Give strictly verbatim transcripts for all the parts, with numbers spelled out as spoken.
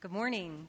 Good morning.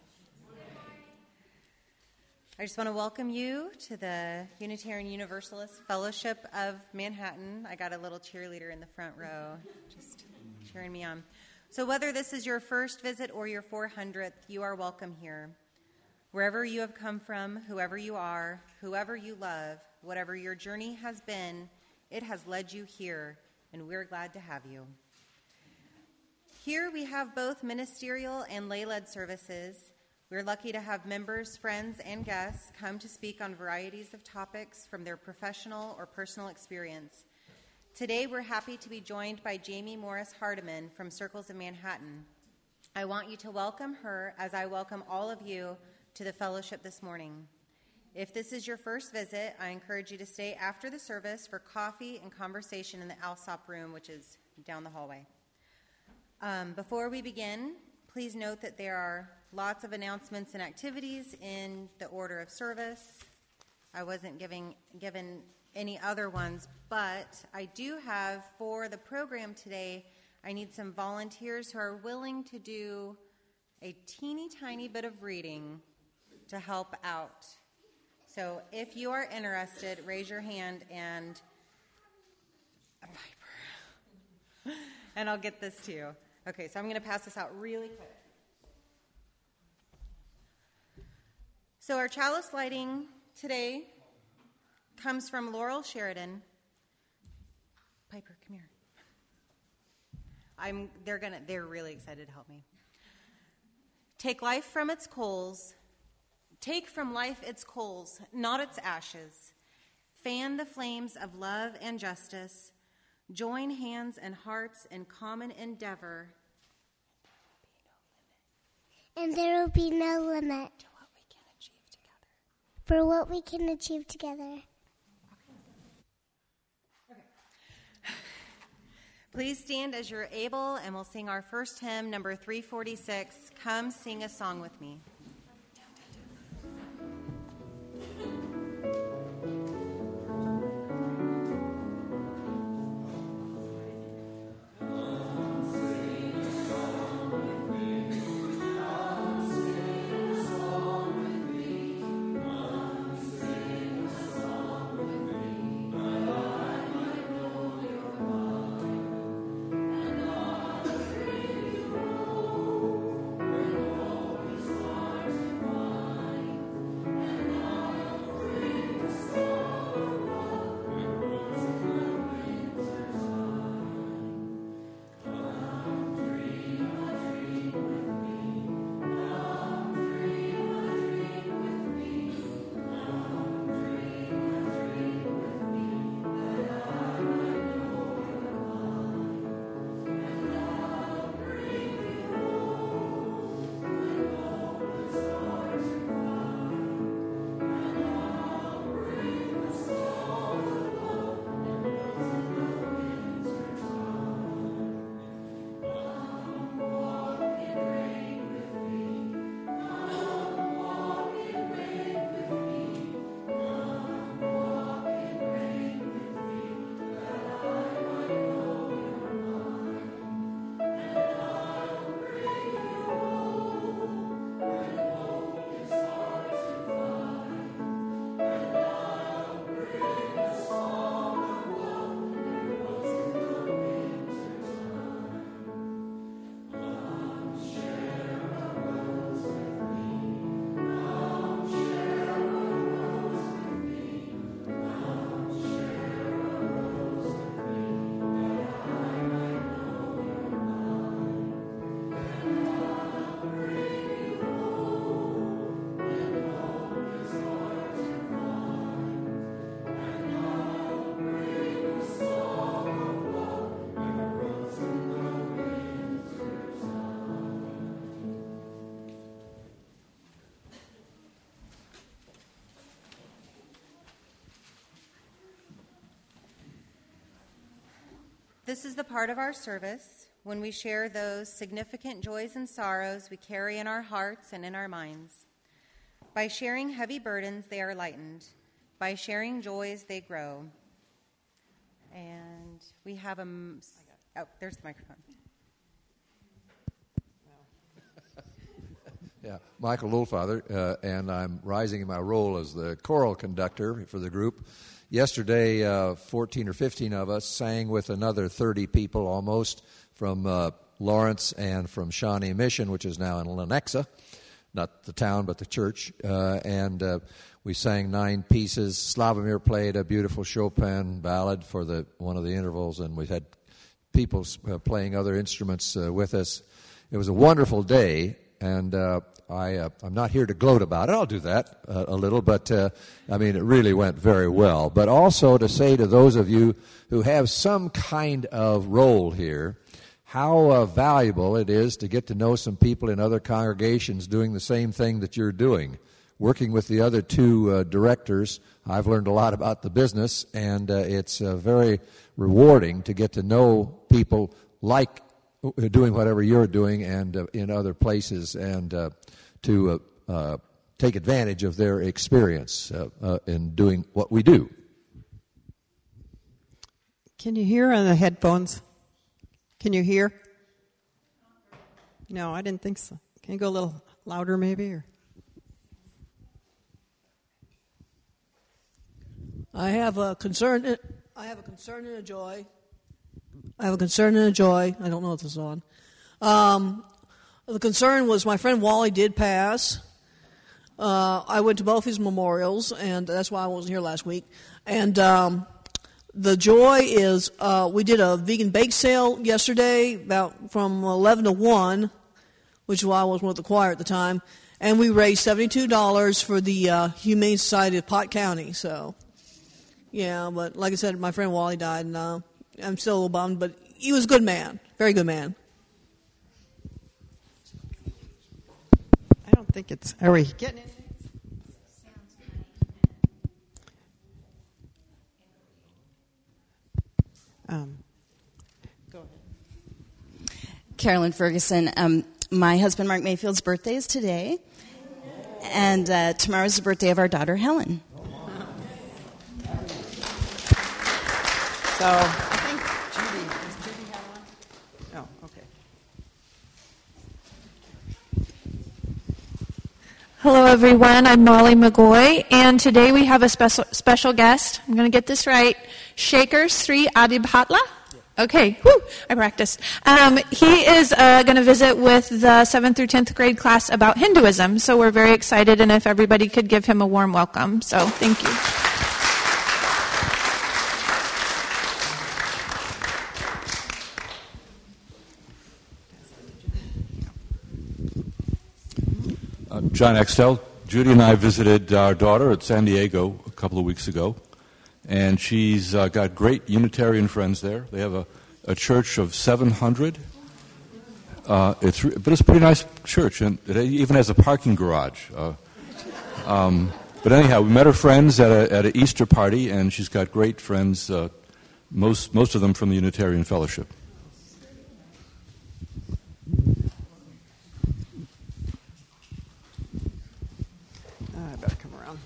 I just want to welcome you to the Unitarian Universalist Fellowship of Manhattan. I got a little cheerleader in the front row just cheering me on. So whether this is your first visit or your four hundredth, you are welcome here. Wherever you have come from, whoever you are, whoever you love, whatever your journey has been, it has led you here, and we're glad to have you. Here we have both ministerial and lay-led services. We're lucky to have members, friends, and guests come to speak on varieties of topics from their professional or personal experience. Today we're happy to be joined by Jamie Morris Hardiman from Circles of Manhattan. I want you to welcome her as I welcome all of you to the fellowship this morning. If this is your first visit, I encourage you to stay after the service for coffee and conversation in the Alsop room, which is down the hallway. Um, before we begin, please note that there are lots of announcements and activities in the order of service. I wasn't giving, given any other ones, but I do have for the program today, I need some volunteers who are willing to do a teeny tiny bit of reading to help out. So if you are interested, raise your hand and a Piper. And I'll get this to you. Okay, so I'm going to pass this out really quick. So our chalice lighting today comes from Laurel Sheridan. Piper, come here. I'm. They're gonna. They're really excited to help me. Take life from its coals. Take from life its coals, not its ashes. Fan the flames of love and justice. Join hands and hearts in common endeavor. And there will be no limit to what we can achieve together. For what we can achieve together. Okay. Please stand as you're able, and we'll sing our first hymn, number three forty-six, Come Sing a Song With Me. This is the part of our service when we share those significant joys and sorrows we carry in our hearts and in our minds. By sharing heavy burdens, they are lightened. By sharing joys, they grow. And we have a... Oh, there's the microphone. Yeah, Michael Lulfather, uh, and I'm rising in my role as the choral conductor for the group. Yesterday, uh, fourteen or fifteen of us sang with another thirty people almost from uh, Lawrence and from Shawnee Mission, which is now in Lenexa, not the town but the church, uh, and uh, we sang nine pieces. Slavomir played a beautiful Chopin ballad for the one of the intervals, and we had people uh, playing other instruments uh, with us. It was a wonderful day, and uh, I, uh, I'm not here to gloat about it. I'll do that uh, a little, but uh, I mean, it really went very well. But also to say to those of you who have some kind of role here, how uh, valuable it is to get to know some people in other congregations doing the same thing that you're doing. Working with the other two uh, directors, I've learned a lot about the business, and uh, it's uh, very rewarding to get to know people like doing whatever you're doing and uh, in other places, and uh, to uh, uh, take advantage of their experience uh, uh, in doing what we do. Can you hear on the headphones? Can you hear? No, I didn't think so. Can you go a little louder maybe? Or? I have a concern. I have a concern and a joy. I have a concern and a joy. I don't know if this is on. Um, the concern was my friend Wally did pass. Uh, I went to both his memorials, and that's why I wasn't here last week. And um, the joy is uh, we did a vegan bake sale yesterday, about from eleven to one, which is why I wasn't with the choir at the time. And we raised seventy-two dollars for the uh, Humane Society of Pot County. So, yeah, but like I said, my friend Wally died, and uh, I'm still a little bummed, but he was a good man, very good man. I don't think it's. Are we getting it? Um, go ahead. Carolyn Ferguson. Um, my husband Mark Mayfield's birthday is today, and uh, tomorrow is the birthday of our daughter Helen. So I think Judy, does Judy have one? Oh, okay. Hello, everyone. I'm Molly McGoy, and today we have a special special guest. I'm going to get this right. Shaker Sri Adibhatla. Okay, whew, I practiced. Um, he is uh, going to visit with the seventh through tenth grade class about Hinduism, so we're very excited, and if everybody could give him a warm welcome. So thank you. Uh, John Extel. Judy and I visited our daughter at San Diego a couple of weeks ago, and she's uh, got great Unitarian friends there. They have a, a church of seven hundred. Uh, it's but it's a pretty nice church, and it even has a parking garage. Uh, um, but anyhow, we met her friends at a at an Easter party, and she's got great friends. Uh, most most of them from the Unitarian Fellowship. I better come around.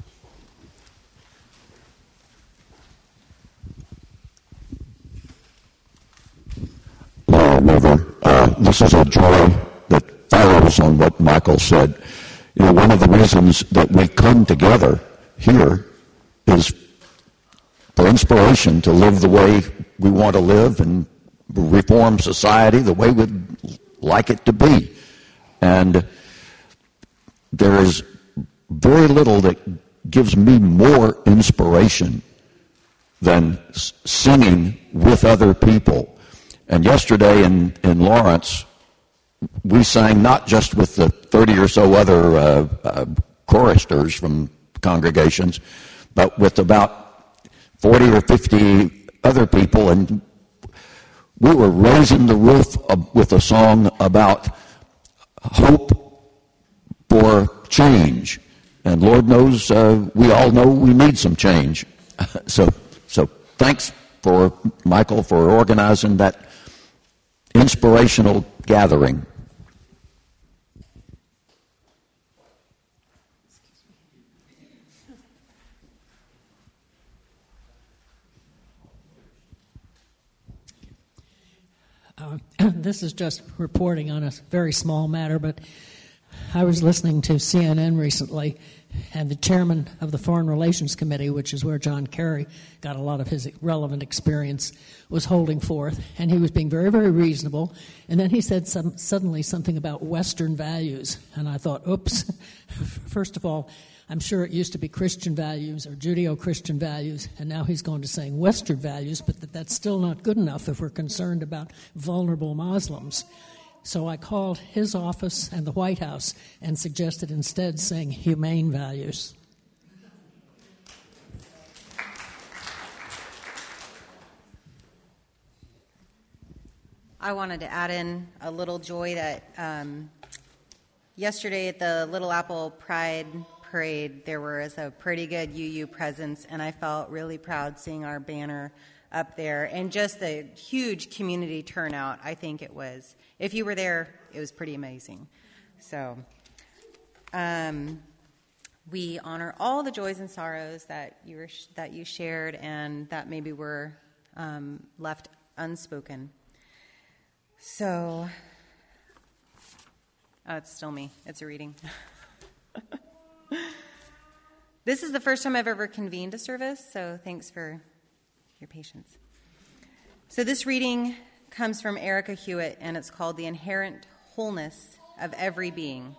Laura River. Uh, this is a joy that follows on what Michael said. You know, one of the reasons that we come together here is for inspiration to live the way we want to live and reform society the way we'd like it to be. And there is very little that gives me more inspiration than singing with other people. And yesterday in, in Lawrence, we sang not just with the thirty or so other uh, uh, choristers from congregations, but with about forty or fifty other people, and we were raising the roof with a song about hope for change. And Lord knows, uh, we all know we need some change. so, so thanks for Michael for organizing that inspirational gathering. Uh, this is just reporting on a very small matter, but I was listening to C N N recently, and the chairman of the Foreign Relations Committee, which is where John Kerry got a lot of his relevant experience, was holding forth, and he was being very, very reasonable. And then he said some, suddenly something about Western values, and I thought, oops. First of all, I'm sure it used to be Christian values or Judeo-Christian values, and now he's going to saying Western values, but that that's still not good enough if we're concerned about vulnerable Muslims. So I called his office and the White House and suggested instead saying humane values. I wanted to add in a little joy that um, yesterday at the Little Apple Pride Parade, there was a pretty good U U presence, and I felt really proud seeing our banner up there, and just the huge community turnout. I think it was, if you were there, it was pretty amazing. So um, we honor all the joys and sorrows that you were sh- that you shared, and that maybe were um, left unspoken. So oh, it's still me. It's a reading. This is the first time I've ever convened a service, so thanks for your patience. So this reading comes from Erica Hewitt, and it's called The Inherent Wholeness of Every Being.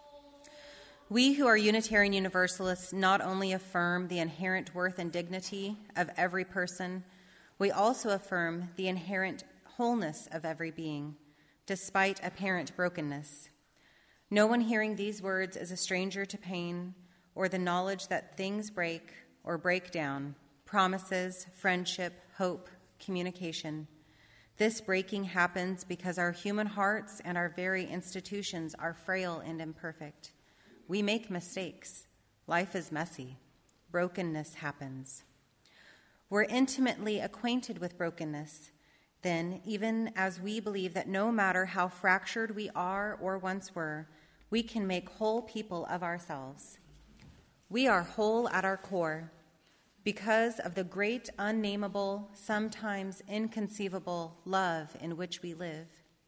We who are Unitarian Universalists not only affirm the inherent worth and dignity of every person, we also affirm the inherent wholeness of every being, despite apparent brokenness. No one hearing these words is a stranger to pain or the knowledge that things break or break down, promises, friendship, hope, communication. This breaking happens because our human hearts and our very institutions are frail and imperfect. We make mistakes. Life is messy. Brokenness happens. We're intimately acquainted with brokenness, then, even as we believe that no matter how fractured we are or once were, we can make whole people of ourselves. We are whole at our core because of the great, unnameable, sometimes inconceivable love in which we live.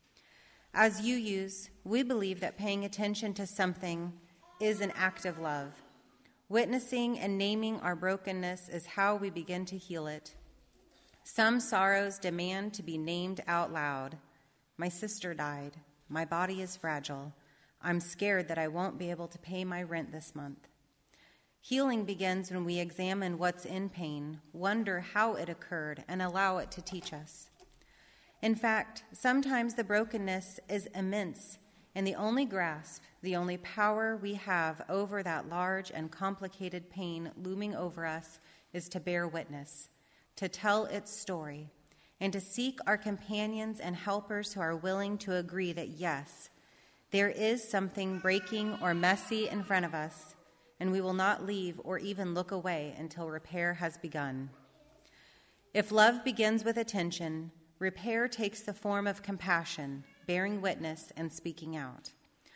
As U Us, we believe that paying attention to something is an act of love. Witnessing and naming our brokenness is how we begin to heal it. Some sorrows demand to be named out loud. My sister died. My body is fragile. I'm scared that I won't be able to pay my rent this month. Healing begins when we examine what's in pain, wonder how it occurred, and allow it to teach us. In fact, sometimes the brokenness is immense, and the only grasp, the only power we have over that large and complicated pain looming over us is to bear witness, to tell its story, and to seek our companions and helpers who are willing to agree that yes, there is something breaking or messy in front of us, and we will not leave or even look away until repair has begun. If love begins with attention, repair takes the form of compassion, bearing witness, and speaking out.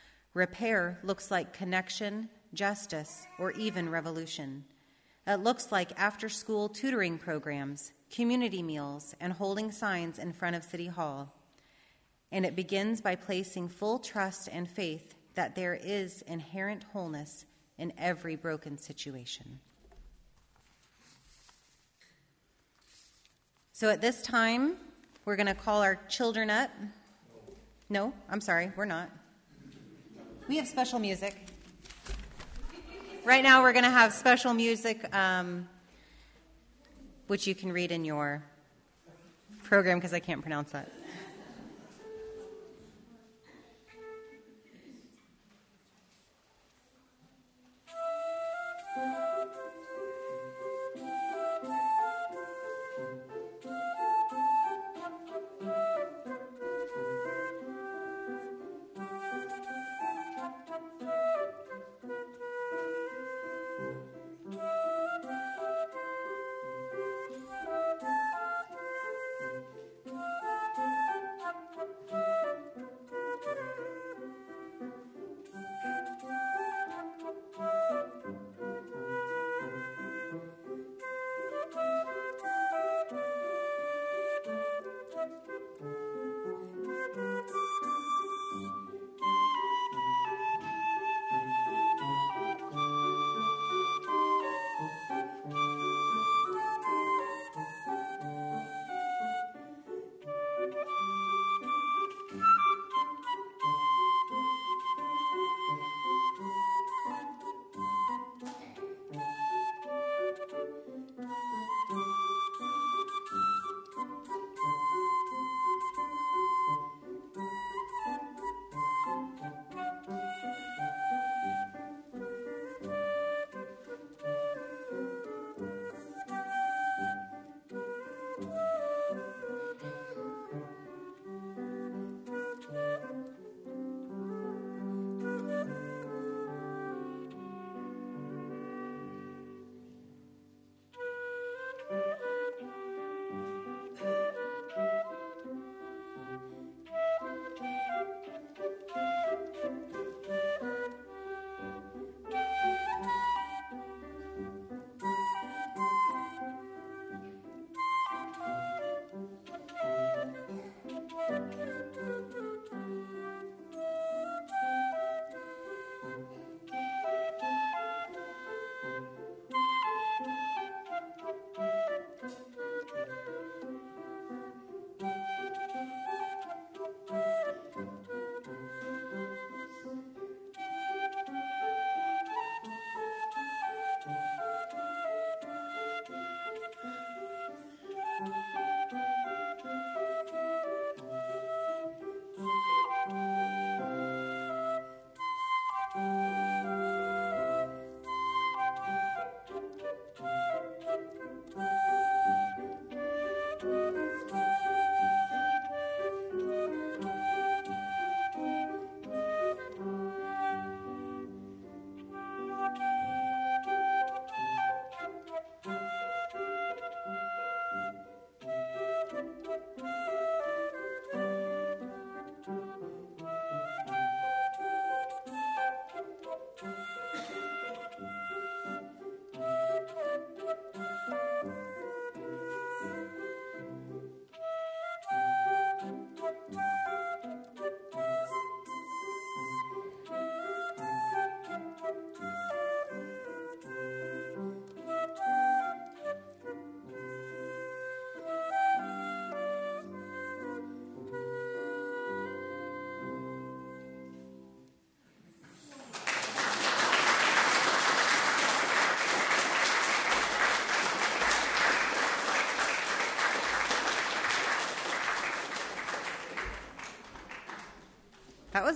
Repair looks like connection, justice, or even revolution. It looks like after-school tutoring programs, community meals, and holding signs in front of City Hall. And it begins by placing full trust and faith that there is inherent wholeness in every broken situation. So at this time, we're going to call our children up. No, I'm sorry, we're not. We have special music. Right now we're going to have special music, um, which you can read in your program because I can't pronounce that.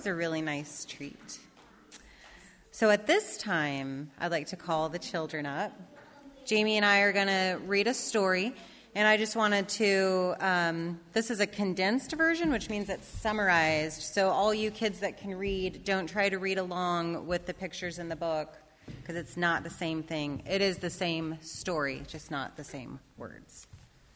was a really nice treat. So at this time, I'd like to call the children up. Jamie and I are going to read a story, and I just wanted to, um, this is a condensed version, which means it's summarized. So all you kids that can read, don't try to read along with the pictures in the book, because it's not the same thing. It is the same story, just not the same words.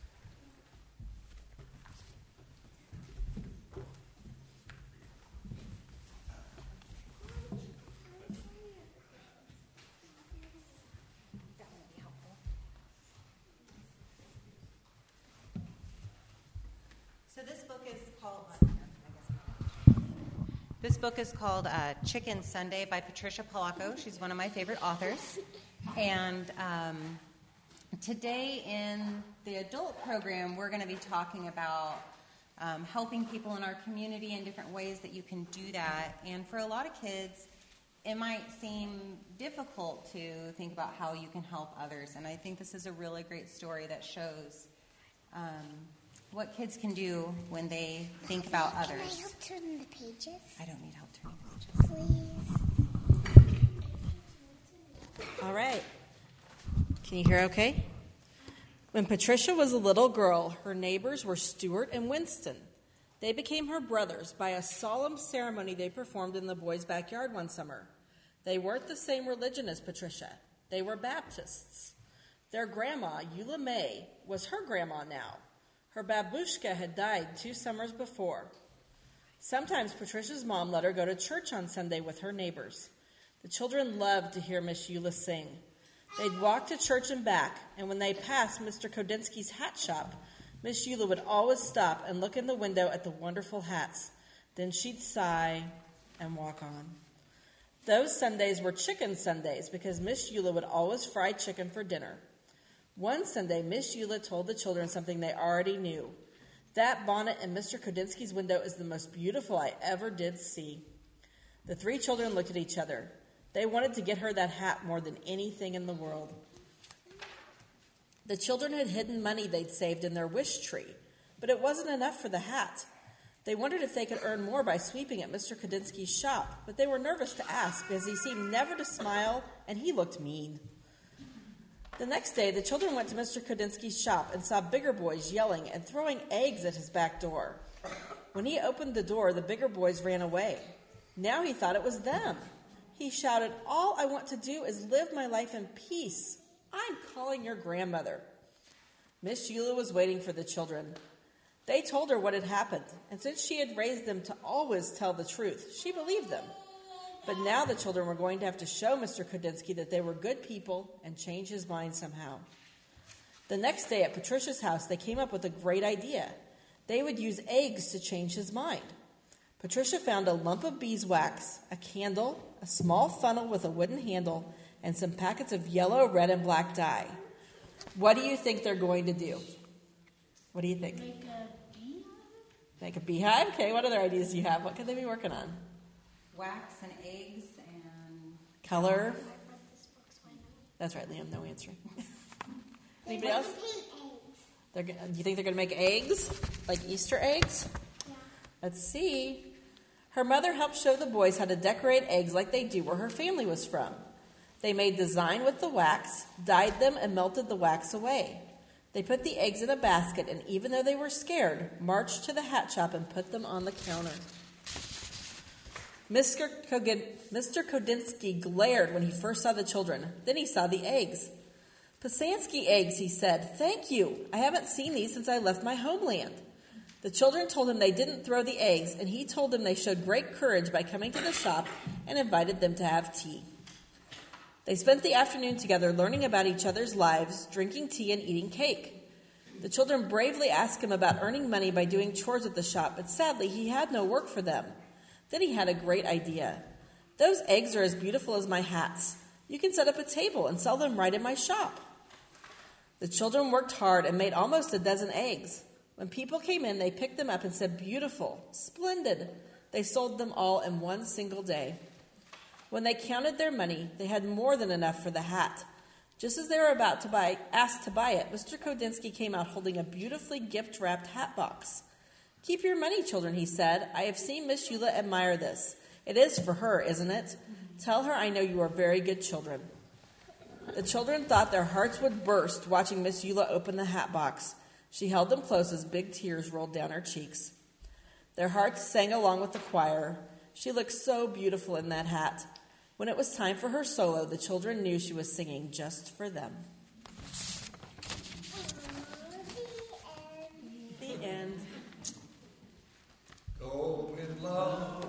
So this book is called This book is called uh, Chicken Sunday by Patricia Polacco. She's one of my favorite authors. And um, today in the adult program, we're going to be talking about um, helping people in our community in different ways that you can do that. And for a lot of kids, it might seem difficult to think about how you can help others. And I think this is a really great story that shows um, what kids can do when they think about others. Can I help turn the pages? I don't need help turning the pages. Please. All right. Can you hear okay? When Patricia was a little girl, her neighbors were Stuart and Winston. They became her brothers by a solemn ceremony they performed in the boys' backyard one summer. They weren't the same religion as Patricia. They were Baptists. Their grandma, Eula May, was her grandma now. Her babushka had died two summers before. Sometimes Patricia's mom let her go to church on Sunday with her neighbors. The children loved to hear Miss Eula sing. They'd walk to church and back, and when they passed Mister Kodinsky's hat shop, Miss Eula would always stop and look in the window at the wonderful hats. Then she'd sigh and walk on. Those Sundays were chicken Sundays because Miss Eula would always fry chicken for dinner. One Sunday, Miss Eula told the children something they already knew. That bonnet in Mister Kodinsky's window is the most beautiful I ever did see. The three children looked at each other. They wanted to get her that hat more than anything in the world. The children had hidden money they'd saved in their wish tree, but it wasn't enough for the hat. They wondered if they could earn more by sweeping at Mister Kodinsky's shop, but they were nervous to ask because he seemed never to smile and he looked mean. The next day, the children went to Mister Kodinsky's shop and saw bigger boys yelling and throwing eggs at his back door. When he opened the door, the bigger boys ran away. Now he thought it was them. He shouted, "All I want to do is live my life in peace. I'm calling your grandmother." Miss Eula was waiting for the children. They told her what had happened, and since she had raised them to always tell the truth, she believed them. But now the children were going to have to show Mister Kodinsky that they were good people and change his mind somehow. The next day at Patricia's house, they came up with a great idea. They would use eggs to change his mind. Patricia found a lump of beeswax, a candle, a small funnel with a wooden handle, and some packets of yellow, red, and black dye. What do you think they're going to do? What do you think? Make a beehive? Make a beehive? Okay, what other ideas do you have? What could they be working on? Wax and eggs and Color. That's right, Liam, no answering. Anybody else? They're, do you think they're going to make eggs? Like Easter eggs? Yeah. Let's see. Her mother helped show the boys how to decorate eggs like they do where her family was from. They made design with the wax, dyed them, and melted the wax away. They put the eggs in a basket, and even though they were scared, marched to the hat shop and put them on the counter. Mister Kogin, Mister Kodinsky glared when he first saw the children. Then he saw the eggs. "Pasansky eggs," he said. "Thank you. I haven't seen these since I left my homeland." The children told him they didn't throw the eggs, and he told them they showed great courage by coming to the shop and invited them to have tea. They spent the afternoon together learning about each other's lives, drinking tea and eating cake. The children bravely asked him about earning money by doing chores at the shop, but sadly he had no work for them. Then he had a great idea. "Those eggs are as beautiful as my hats. You can set up a table and sell them right in my shop." The children worked hard and made almost a dozen eggs. When people came in, they picked them up and said, "Beautiful, splendid." They sold them all in one single day. When they counted their money, they had more than enough for the hat. Just as they were about to buy, asked to buy it, Mister Kodinsky came out holding a beautifully gift-wrapped hat box. "Keep your money, children," he said. "I have seen Miss Eula admire this. It is for her, isn't it? Tell her I know you are very good children." The children thought their hearts would burst watching Miss Eula open the hat box. She held them close as big tears rolled down her cheeks. Their hearts sang along with the choir. She looked so beautiful in that hat. When it was time for her solo, the children knew she was singing just for them. The end. Go in love.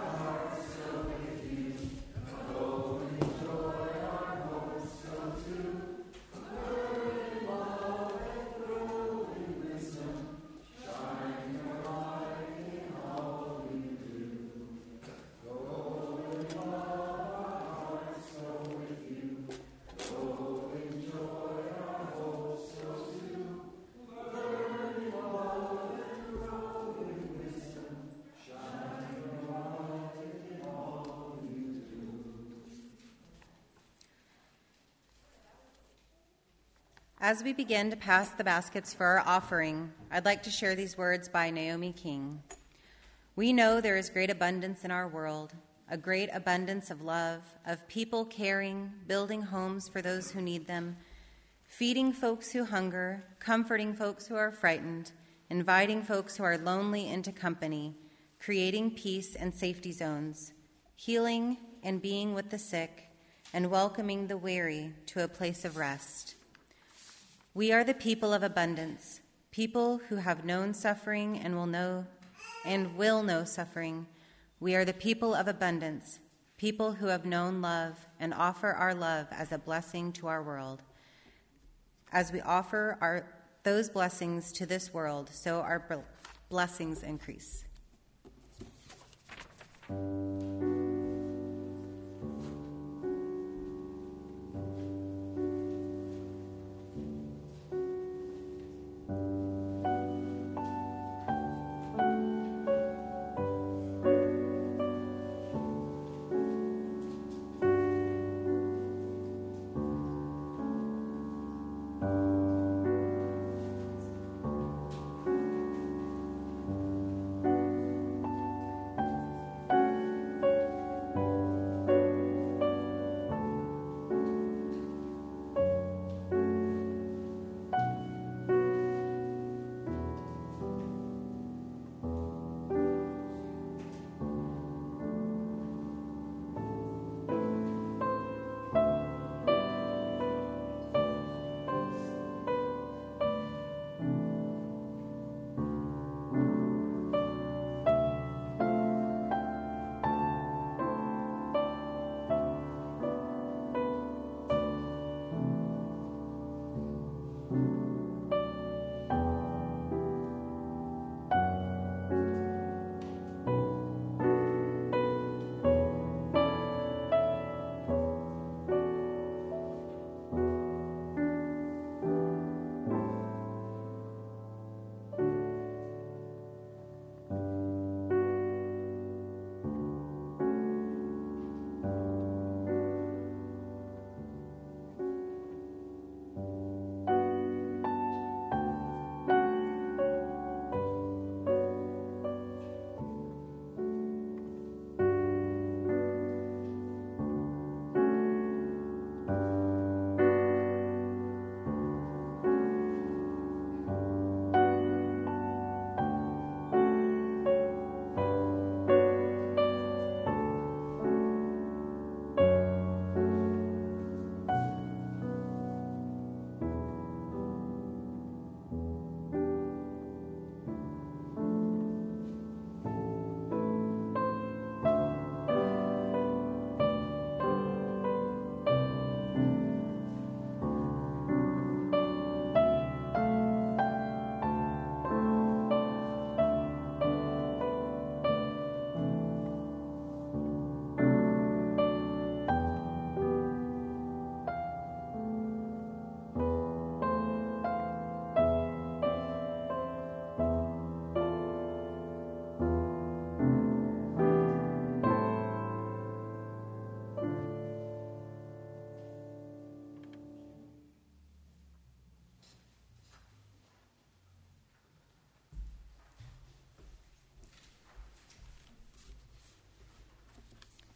As we begin to pass the baskets for our offering, I'd like to share these words by Naomi King. We know there is great abundance in our world, a great abundance of love, of people caring, building homes for those who need them, feeding folks who hunger, comforting folks who are frightened, inviting folks who are lonely into company, creating peace and safety zones, healing and being with the sick, and welcoming the weary to a place of rest. We are the people of abundance, people who have known suffering and will know and will know suffering. We are the people of abundance, people who have known love and offer our love as a blessing to our world. As we offer our those blessings to this world, so our blessings increase.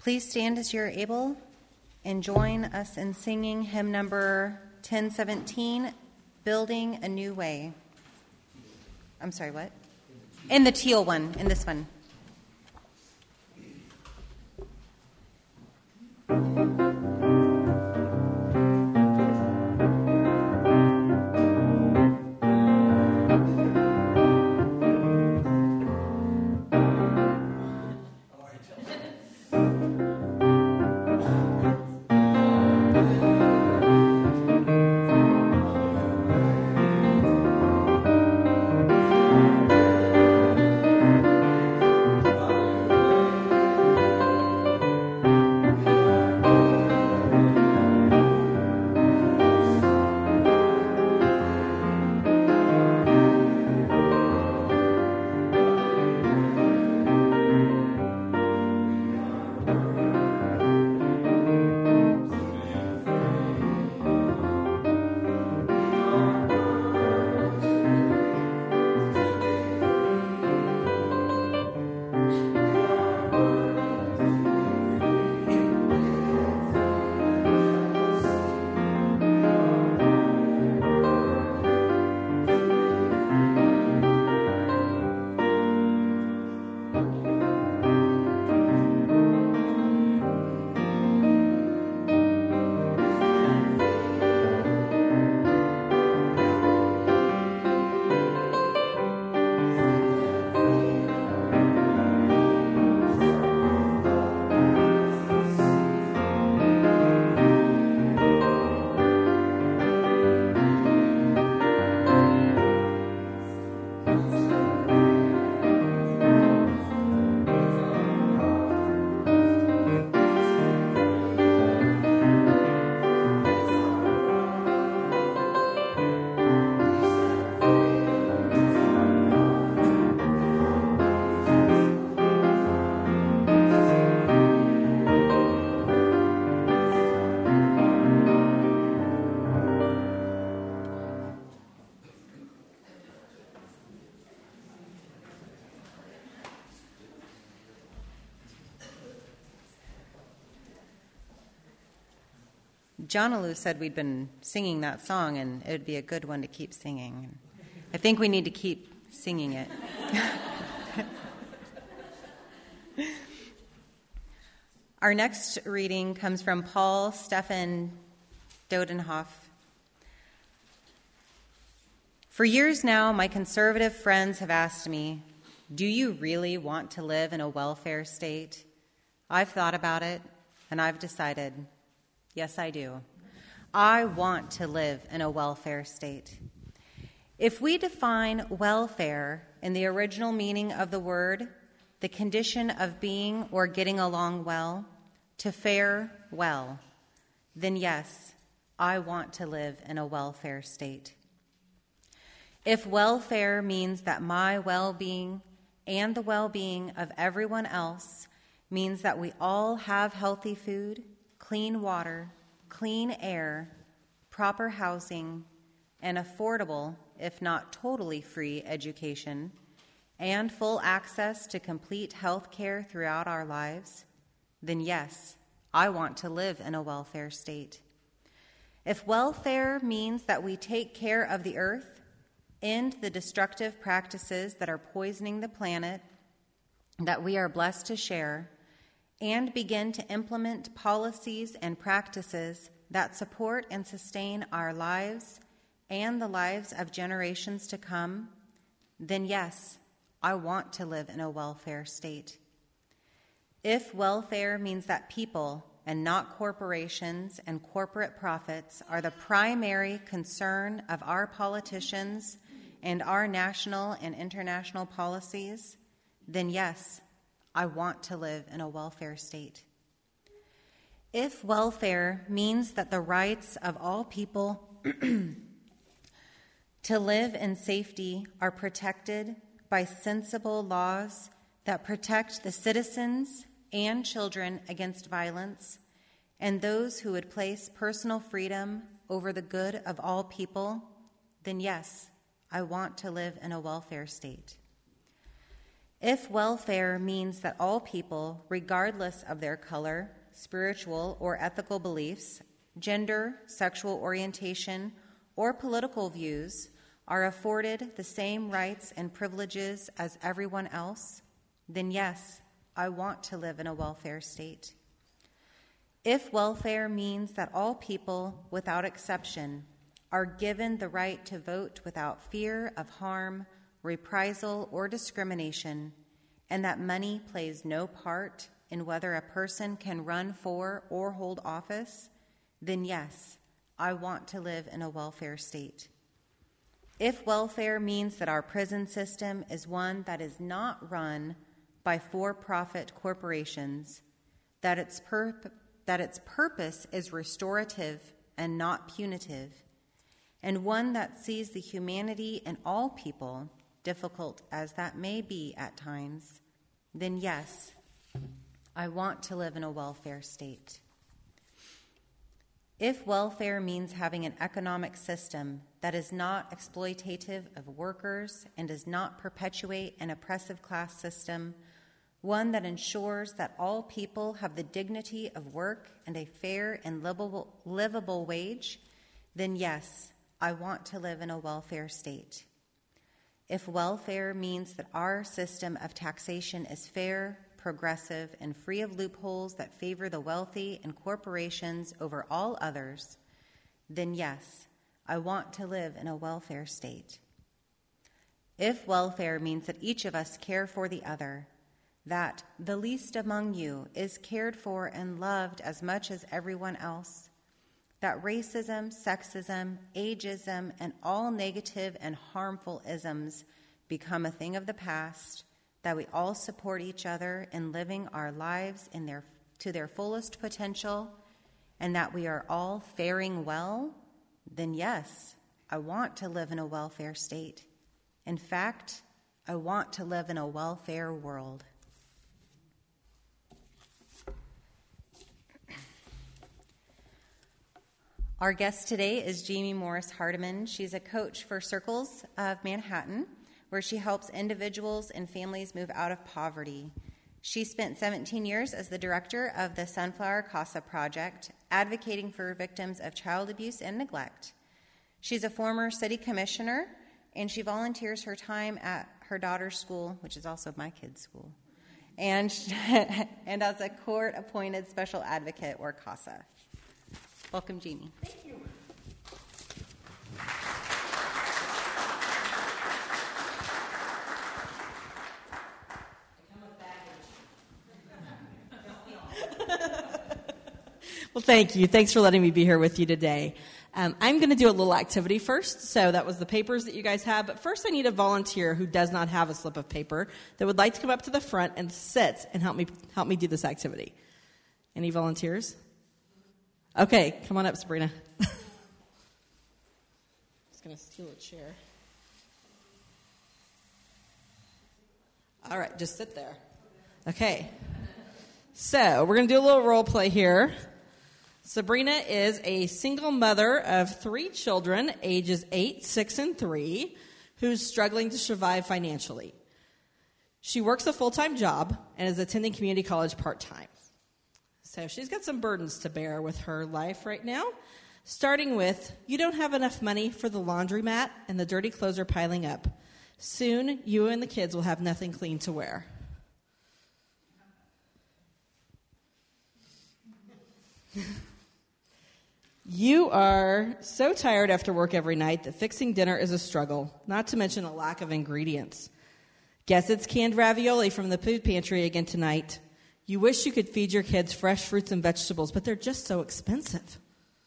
Please stand as you're able and join us in singing hymn number ten seventeen, Building a New Way. I'm sorry, what? In the teal one, in this one. John Alou said we'd been singing that song, and it would be a good one to keep singing. I think we need to keep singing it. Our next reading comes from Paul Stephan Dodenhoff. For years now, my conservative friends have asked me, do you really want to live in a welfare state? I've thought about it, and I've decided, yes, I do. I want to live in a welfare state. If we define welfare in the original meaning of the word, the condition of being or getting along well, to fare well, then yes, I want to live in a welfare state. If welfare means that my well-being and the well-being of everyone else means that we all have healthy food, clean water, clean air, proper housing, and affordable, if not totally free, education, and full access to complete health care throughout our lives, then yes, I want to live in a welfare state. If welfare means that we take care of the earth, end the destructive practices that are poisoning the planet that we are blessed to share, and begin to implement policies and practices that support and sustain our lives and the lives of generations to come, then yes, I want to live in a welfare state. If welfare means that people and not corporations and corporate profits are the primary concern of our politicians and our national and international policies, then yes, I want to live in a welfare state. If welfare means that the rights of all people to live in safety are protected by sensible laws that protect the citizens and children against violence, and those who would place personal freedom over the good of all people, then yes, I want to live in a welfare state. If welfare means that all people, regardless of their color, spiritual or ethical beliefs, gender, sexual orientation, or political views, are afforded the same rights and privileges as everyone else, then yes, I want to live in a welfare state. If welfare means that all people, without exception, are given the right to vote without fear of harm, reprisal, or discrimination, and that money plays no part in whether a person can run for or hold office, then yes, I want to live in a welfare state. If welfare means that our prison system is one that is not run by for-profit corporations, that its, pur- that its purpose is restorative and not punitive, and one that sees the humanity in all people, difficult as that may be at times, then yes, I want to live in a welfare state. If welfare means having an economic system that is not exploitative of workers and does not perpetuate an oppressive class system, one that ensures that all people have the dignity of work and a fair and livable, livable wage, then yes, I want to live in a welfare state. If welfare means that our system of taxation is fair, progressive, and free of loopholes that favor the wealthy and corporations over all others, then yes, I want to live in a welfare state. If welfare means that each of us care for the other, that the least among you is cared for and loved as much as everyone else, that racism, sexism, ageism, and all negative and harmful isms become a thing of the past, that we all support each other in living our lives in their, to their fullest potential, and that we are all faring well, then yes, I want to live in a welfare state. In fact, I want to live in a welfare world. Our guest today is Jamie Morris Hardiman. She's a coach for Circles of Manhattan, where she helps individuals and families move out of poverty. She spent seventeen years as the director of the Sunflower Casa Project, advocating for victims of child abuse and neglect. She's a former city commissioner, and she volunteers her time at her daughter's school, which is also my kid's school, and, and as a court-appointed special advocate or CASA. Welcome, Jeannie. Thank you. Well, thank you. Thanks for letting me be here with you today. Um, I'm going to do a little activity first. So that was the papers that you guys have. But first, I need a volunteer who does not have a slip of paper that would like to come up to the front and sit and help me help me do this activity. Any volunteers? Okay, come on up, Sabrina. Just going to steal a chair. All right, just sit there. Okay. So we're going to do a little role play here. Sabrina is a single mother of three children, ages eight, six, and three, who's struggling to survive financially. She works a full-time job and is attending community college part-time. So she's got some burdens to bear with her life right now, starting with, you don't have enough money for the laundromat and the dirty clothes are piling up. Soon, you and the kids will have nothing clean to wear. You are so tired after work every night that fixing dinner is a struggle, not to mention a lack of ingredients. Guess it's canned ravioli from the food pantry again tonight. You wish you could feed your kids fresh fruits and vegetables, but they're just so expensive.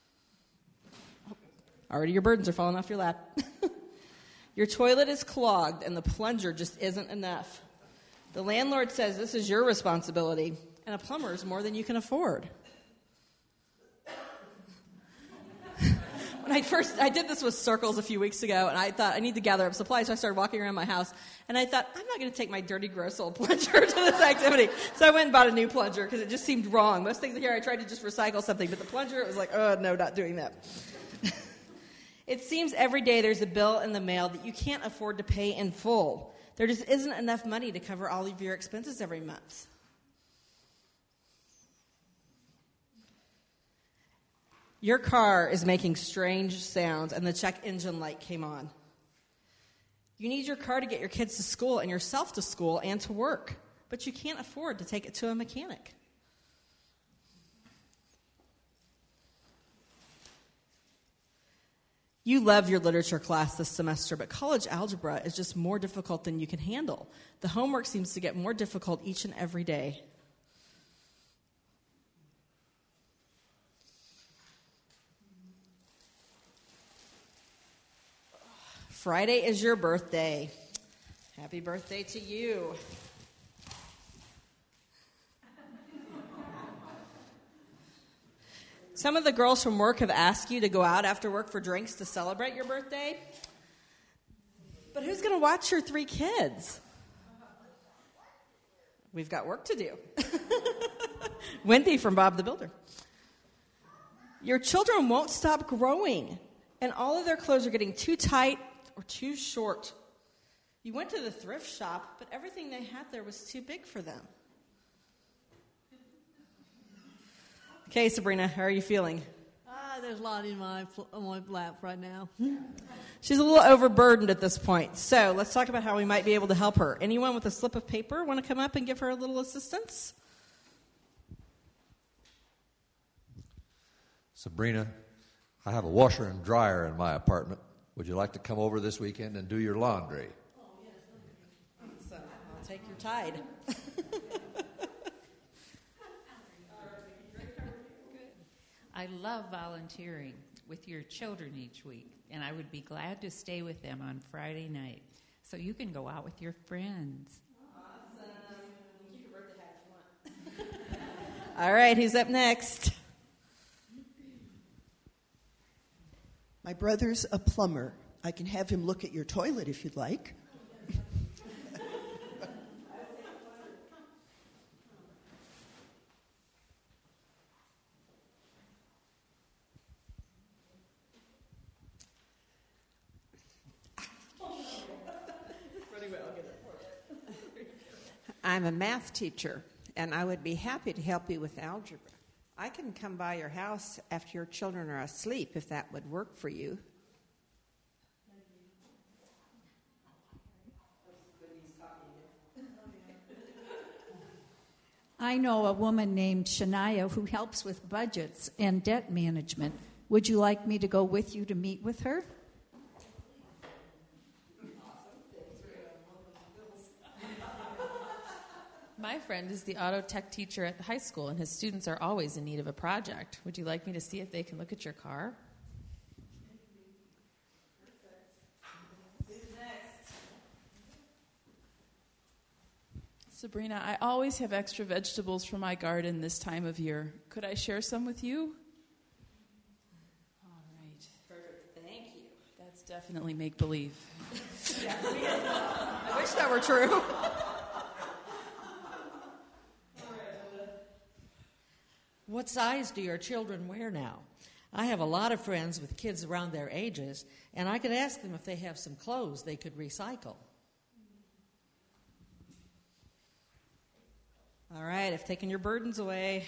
Already your burdens are falling off your lap. Your toilet is clogged and the plunger just isn't enough. The landlord says this is your responsibility, and a plumber is more than you can afford. When I first, I did this with Circles a few weeks ago, and I thought I need to gather up supplies, so I started walking around my house, and I thought, I'm not going to take my dirty, gross old plunger to this activity. So I went and bought a new plunger, because it just seemed wrong. Most things here, I tried to just recycle something, but the plunger, it was like, oh, no, not doing that. It seems every day there's a bill in the mail that you can't afford to pay in full. There just isn't enough money to cover all of your expenses every month. Your car is making strange sounds, and the check engine light came on. You need your car to get your kids to school and yourself to school and to work, but you can't afford to take it to a mechanic. You love your literature class this semester, but college algebra is just more difficult than you can handle. The homework seems to get more difficult each and every day. Friday is your birthday. Happy birthday to you. Some of the girls from work have asked you to go out after work for drinks to celebrate your birthday. But who's going to watch your three kids? We've got work to do. Wendy from Bob the Builder. Your children won't stop growing, and all of their clothes are getting too tight or too short. You went to the thrift shop, but everything they had there was too big for them. Okay, Sabrina, how are you feeling? Ah, there's a lot in my, on my lap right now. She's a little overburdened at this point. So let's talk about how we might be able to help her. Anyone with a slip of paper want to come up and give her a little assistance? Sabrina, I have a washer and dryer in my apartment. Would you like to come over this weekend and do your laundry? Oh, yes. So I'll take your tide. I love volunteering with your children each week, and I would be glad to stay with them on Friday night. So you can go out with your friends. Awesome. You can birthday hat if you want. All right, who's up next? My brother's a plumber. I can have him look at your toilet if you'd like. I'm a math teacher, and I would be happy to help you with algebra. I can come by your house after your children are asleep, if that would work for you. I know a woman named Shania who helps with budgets and debt management. Would you like me to go with you to meet with her? My friend is the auto tech teacher at the high school, and his students are always in need of a project. Would you like me to see if they can look at your car? Sabrina, I always have extra vegetables for my garden this time of year. Could I share some with you? All right. Perfect. Thank you. That's definitely make-believe. Yeah, I wish that were true. What size do your children wear now? I have a lot of friends with kids around their ages, and I could ask them if they have some clothes they could recycle. All right, I've taken your burdens away.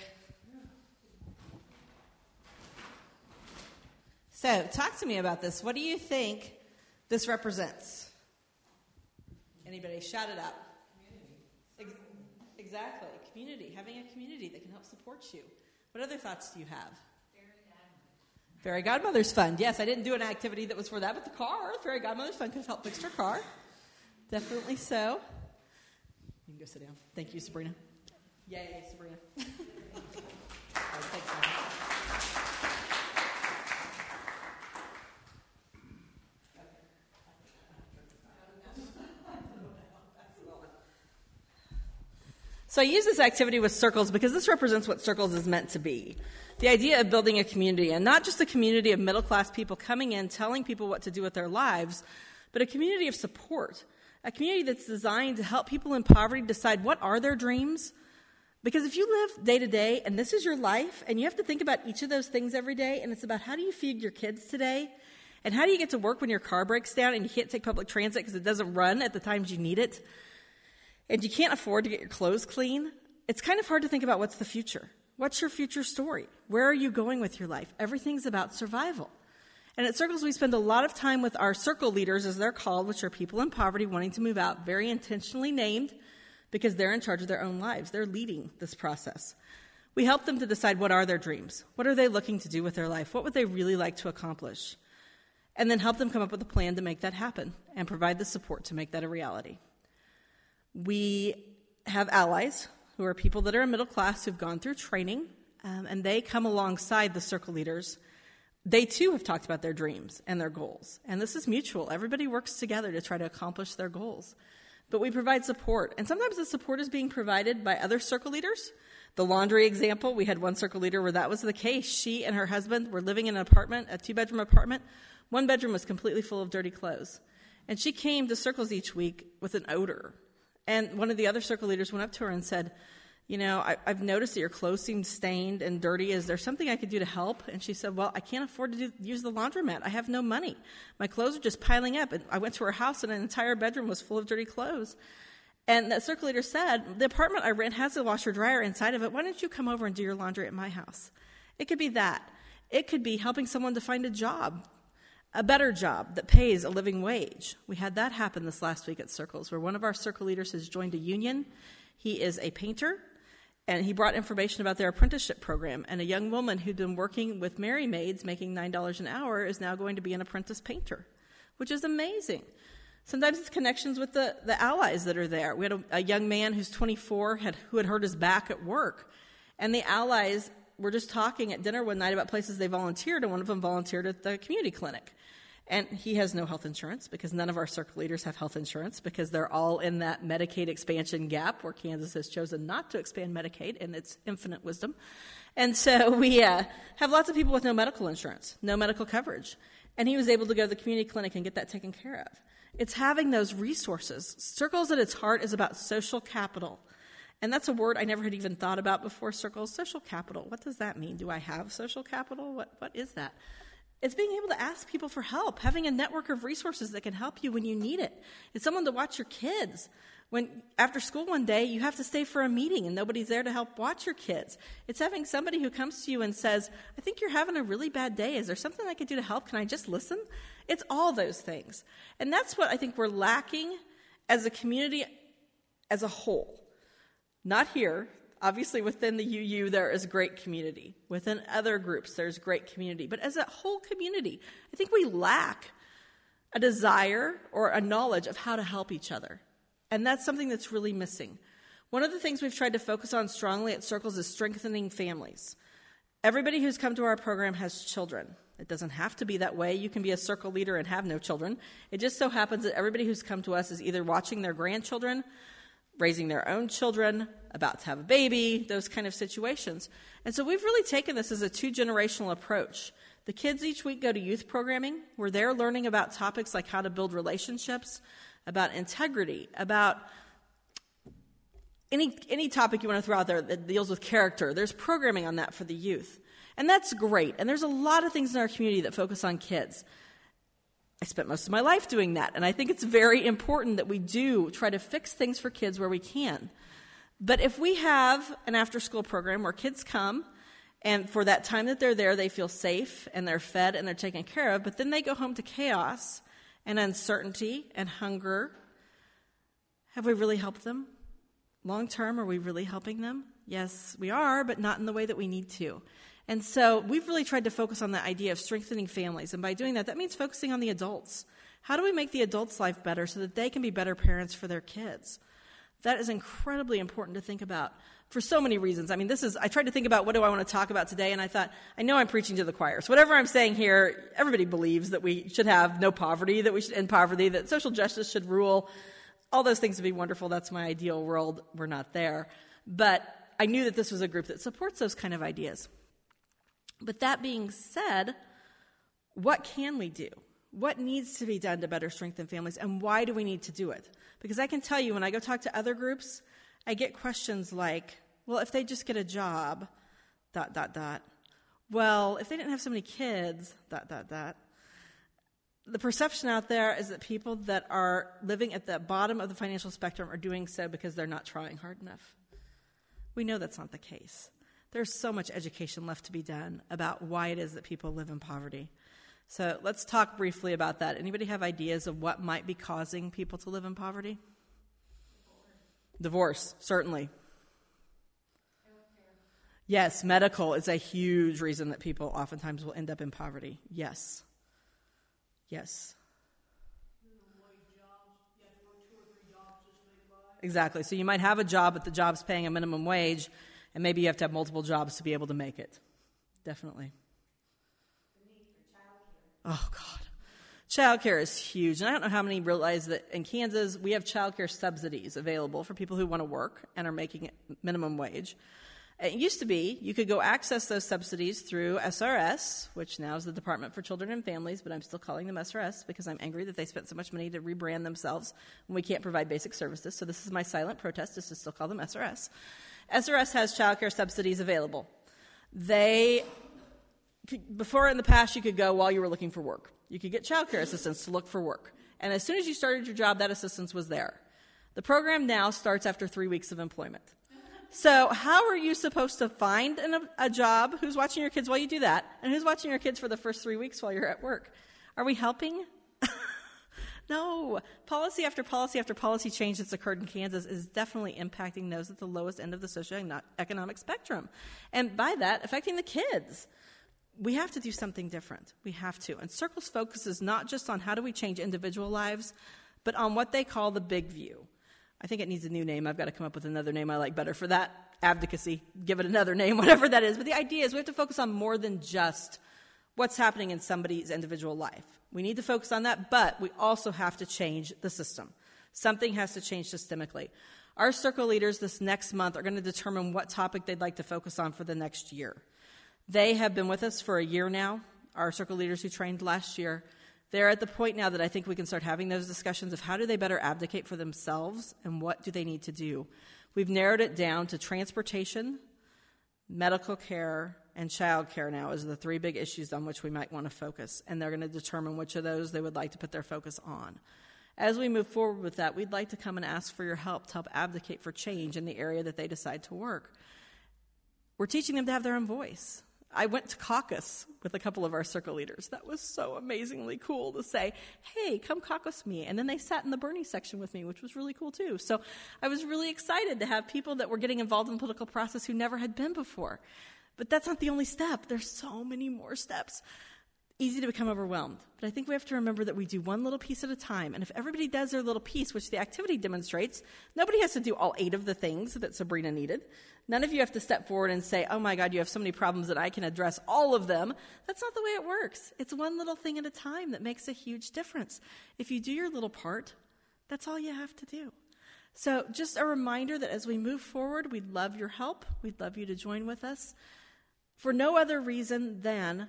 So, talk to me about this. What do you think this represents? Anybody? Shout it out. Community. Ex- exactly. Community. Having a community that can help support you. What other thoughts do you have? Fairy Godmother's Fund. Yes, I didn't do an activity that was for that, but the car, Fairy Godmother's Fund could help fix your car. Definitely so. You can go sit down. Thank you, Sabrina. Yay, Sabrina. All right, thanks, Sabrina. So I use this activity with Circles because this represents what Circles is meant to be. The idea of building a community, and not just a community of middle-class people coming in, telling people what to do with their lives, but a community of support, a community that's designed to help people in poverty decide what are their dreams. Because if you live day to day, and this is your life, and you have to think about each of those things every day, and it's about how do you feed your kids today, And how do you get to work when your car breaks down and you can't take public transit because it doesn't run at the times you need it? And you can't afford to get your clothes clean? It's kind of hard to think about what's the future. What's your future story? Where are you going with your life? Everything's about survival. And at Circles, we spend a lot of time with our circle leaders, as they're called, which are people in poverty wanting to move out, very intentionally named because they're in charge of their own lives. They're leading this process. We help them to decide what are their dreams. What are they looking to do with their life? What would they really like to accomplish? And then help them come up with a plan to make that happen and provide the support to make that a reality. We have allies who are people that are in middle class who've gone through training, um, and they come alongside the circle leaders. They, too, have talked about their dreams and their goals. And this is mutual. Everybody works together to try to accomplish their goals. But we provide support. And sometimes the support is being provided by other circle leaders. The laundry example, we had one circle leader where that was the case. She and her husband were living in an apartment, a two-bedroom apartment. One bedroom was completely full of dirty clothes. And she came to Circles each week with an odor. And one of the other circle leaders went up to her and said, you know, I, I've noticed that your clothes seem stained and dirty. Is there something I could do to help? And she said, well, I can't afford to do, use the laundromat. I have no money. My clothes are just piling up. And I went to her house and an entire bedroom was full of dirty clothes. And that circle leader said, the apartment I rent has a washer dryer inside of it. Why don't you come over and do your laundry at my house? It could be that. It could be helping someone to find a job, a better job that pays a living wage. We had that happen this last week at Circles, where one of our circle leaders has joined a union. He is a painter. And he brought information about their apprenticeship program. And a young woman who'd been working with Mary Maids, making nine dollars an hour, is now going to be an apprentice painter, which is amazing. Sometimes it's connections with the, the allies that are there. We had a, a young man who's twenty-four had, who had hurt his back at work. And the allies were just talking at dinner one night about places they volunteered, and one of them volunteered at the community clinic. And he has no health insurance because none of our circle leaders have health insurance because they're all in that Medicaid expansion gap where Kansas has chosen not to expand Medicaid in its infinite wisdom. And so we uh, have lots of people with no medical insurance, no medical coverage. And he was able to go to the community clinic and get that taken care of. It's having those resources. Circles at its heart is about social capital. And that's a word I never had even thought about before, Circles. Social capital. What does that mean? Do I have social capital? What What is that? It's being able to ask people for help, having a network of resources that can help you when you need it. It's someone to watch your kids. When after school one day, you have to stay for a meeting and nobody's there to help watch your kids. It's having somebody who comes to you and says, I think you're having a really bad day. Is there something I could do to help? Can I just listen? It's all those things. And that's what I think we're lacking as a community as a whole. Not here. Obviously, within the U U, there is great community. Within other groups, there's great community. But as a whole community, I think we lack a desire or a knowledge of how to help each other. And that's something that's really missing. One of the things we've tried to focus on strongly at Circles is strengthening families. Everybody who's come to our program has children. It doesn't have to be that way. You can be a circle leader and have no children. It just so happens that everybody who's come to us is either watching their grandchildren, raising their own children, about to have a baby, those kind of situations. And so we've really taken this as a two-generational approach. The kids each week go to youth programming, where they're learning about topics like how to build relationships, about integrity, about any any topic you want to throw out there that deals with character. There's programming on that for the youth. And that's great. And there's a lot of things in our community that focus on kids. I spent most of my life doing that, and I think it's very important that we do try to fix things for kids where we can. But if we have an after-school program where kids come, and for that time that they're there, they feel safe, and they're fed, and they're taken care of, but then they go home to chaos and uncertainty and hunger, have we really helped them? Long-term, are we really helping them? Yes, we are, but not in the way that we need to. And so we've really tried to focus on the idea of strengthening families. And by doing that, that means focusing on the adults. How do we make the adults' life better so that they can be better parents for their kids? That is incredibly important to think about for so many reasons. I mean, this is, I tried to think about what do I want to talk about today, and I thought, I know I'm preaching to the choir. So whatever I'm saying here, everybody believes that we should have no poverty, that we should end poverty, that social justice should rule. All those things would be wonderful. That's my ideal world. We're not there. But I knew that this was a group that supports those kind of ideas. But that being said, what can we do? What needs to be done to better strengthen families, and why do we need to do it? Because I can tell you, when I go talk to other groups, I get questions like, well, if they just get a job, dot, dot, dot. Well, if they didn't have so many kids, dot, dot, dot. the perception out there is that people that are living at the bottom of the financial spectrum are doing so because they're not trying hard enough. We know that's not the case. There's so much education left to be done about why it is that people live in poverty. So let's talk briefly about that. Anybody have ideas of what might be causing people to live in poverty? Divorce, certainly. Yes, medical is a huge reason that people oftentimes will end up in poverty. Yes. Yes. Exactly. So you might have a job, but the job's paying a minimum wage, and maybe you have to have multiple jobs to be able to make it. Definitely. Oh, God. Childcare is huge. And I don't know how many realize that in Kansas, we have childcare subsidies available for people who want to work and are making it minimum wage. It used to be you could go access those subsidies through S R S, which now is the Department for Children and Families, but I'm still calling them S R S because I'm angry that they spent so much money to rebrand themselves when we can't provide basic services. So this is my silent protest, is to still call them S R S. S R S has childcare subsidies available. They, before in the past, you could go while you were looking for work. You could get childcare assistance to look for work. And as soon as you started your job, that assistance was there. The program now starts after three weeks of employment. So how are you supposed to find an, a job? Who's watching your kids while you do that? And who's watching your kids for the first three weeks while you're at work? Are we helping? No. Policy after policy after policy change that's occurred in Kansas is definitely impacting those at the lowest end of the socioeconomic spectrum. And by that, affecting the kids. We have to do something different. We have to. And Circles focuses not just on how do we change individual lives, but on what they call the big view. I think it needs a new name. I've got to come up with another name I like better for that. Advocacy. Give it another name, whatever that is. But the idea is we have to focus on more than just what's happening in somebody's individual life. We need to focus on that, but we also have to change the system. Something has to change systemically. Our circle leaders this next month are going to determine what topic they'd like to focus on for the next year. They have been with us for a year now, our circle leaders who trained last year. They're at the point now that I think we can start having those discussions of how do they better advocate for themselves and what do they need to do. We've narrowed it down to transportation, medical care, and child care now as the three big issues on which we might want to focus. And they're going to determine which of those they would like to put their focus on. As we move forward with that, we'd like to come and ask for your help to help advocate for change in the area that they decide to work. We're teaching them to have their own voice. I went to caucus with a couple of our circle leaders. That was so amazingly cool to say, hey, come caucus me. And then they sat in the Bernie section with me, which was really cool too. So I was really excited to have people that were getting involved in the political process who never had been before. But that's not the only step. There's so many more steps. Easy to become overwhelmed. But I think we have to remember that we do one little piece at a time. And if everybody does their little piece, which the activity demonstrates, nobody has to do all eight of the things that Sabrina needed. None of you have to step forward and say, oh my God, you have so many problems that I can address all of them. That's not the way it works. It's one little thing at a time that makes a huge difference. If you do your little part, that's all you have to do. So just a reminder that as we move forward, we'd love your help. We'd love you to join with us for no other reason than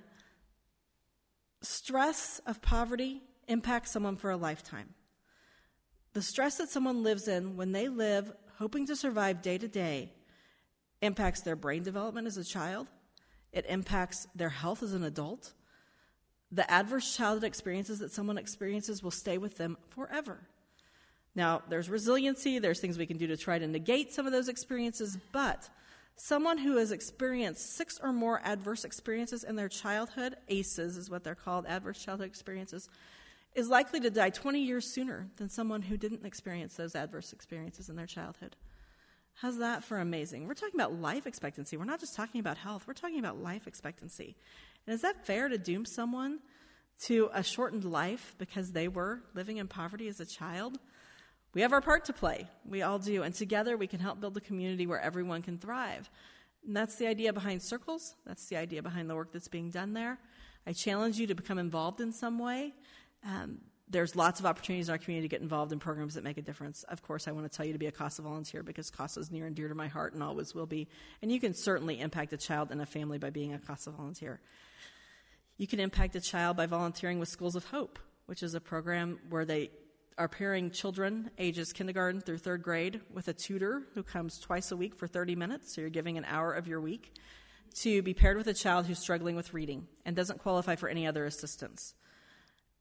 stress of poverty impacts someone for a lifetime. The stress that someone lives in when they live hoping to survive day to day impacts their brain development as a child. It impacts their health as an adult. The adverse childhood experiences that someone experiences will stay with them forever. Now, there's resiliency. There's things we can do to try to negate some of those experiences, but someone who has experienced six or more adverse experiences in their childhood, A C Es is what they're called, adverse childhood experiences, is likely to die twenty years sooner than someone who didn't experience those adverse experiences in their childhood. How's that for amazing? We're talking about life expectancy. We're not just talking about health. We're talking about life expectancy. And is that fair to doom someone to a shortened life because they were living in poverty as a child? We have our part to play. We all do. And together we can help build a community where everyone can thrive. And that's the idea behind Circles. That's the idea behind the work that's being done there. I challenge you to become involved in some way. Um, there's lots of opportunities in our community to get involved in programs that make a difference. Of course, I want to tell you to be a CASA volunteer because CASA is near and dear to my heart and always will be. And you can certainly impact a child and a family by being a CASA volunteer. You can impact a child by volunteering with Schools of Hope, which is a program where they are pairing children ages kindergarten through third grade with a tutor who comes twice a week for thirty minutes, so you're giving an hour of your week, to be paired with a child who's struggling with reading and doesn't qualify for any other assistance.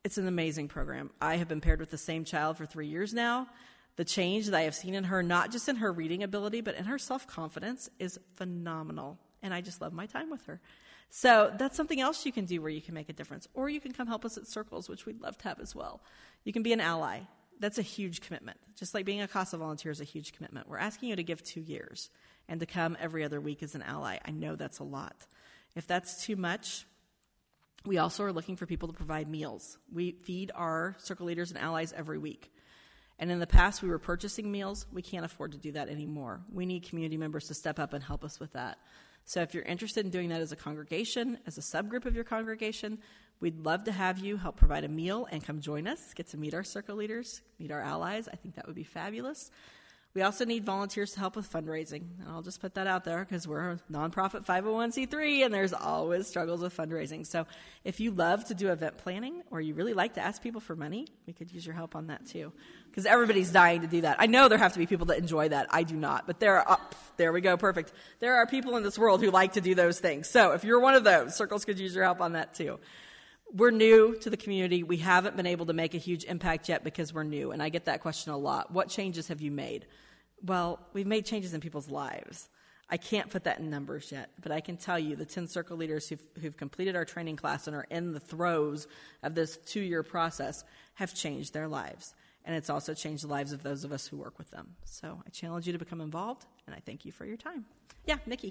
It's an amazing program. I have been paired with the same child for three years now. The change that I have seen in her, not just in her reading ability, but in her self-confidence, is phenomenal. And I just love my time with her. So that's something else you can do where you can make a difference. Or you can come help us at Circles, which we'd love to have as well. You can be an ally. That's a huge commitment. Just like being a CASA volunteer is a huge commitment. We're asking you to give two years and to come every other week as an ally. I know that's a lot. If that's too much, we also are looking for people to provide meals. We feed our Circle leaders and allies every week. And in the past, we were purchasing meals. We can't afford to do that anymore. We need community members to step up and help us with that. So if you're interested in doing that as a congregation, as a subgroup of your congregation, we'd love to have you help provide a meal and come join us, get to meet our Circle leaders, meet our allies. I think that would be fabulous. We also need volunteers to help with fundraising. And I'll just put that out there because we're a nonprofit five oh one c three and there's always struggles with fundraising. So if you love to do event planning or you really like to ask people for money, we could use your help on that too. Because everybody's dying to do that. I know there have to be people that enjoy that. I do not. But there are, oh, there we go, perfect. There are people in this world who like to do those things. So if you're one of those, Circles could use your help on that too. We're new to the community. We haven't been able to make a huge impact yet because we're new. And I get that question a lot. What changes have you made? Well, we've made changes in people's lives. I can't put that in numbers yet, but I can tell you the ten Circle leaders who've, who've completed our training class and are in the throes of this two-year process have changed their lives. And it's also changed the lives of those of us who work with them. So I challenge you to become involved, and I thank you for your time. Yeah, Nikki.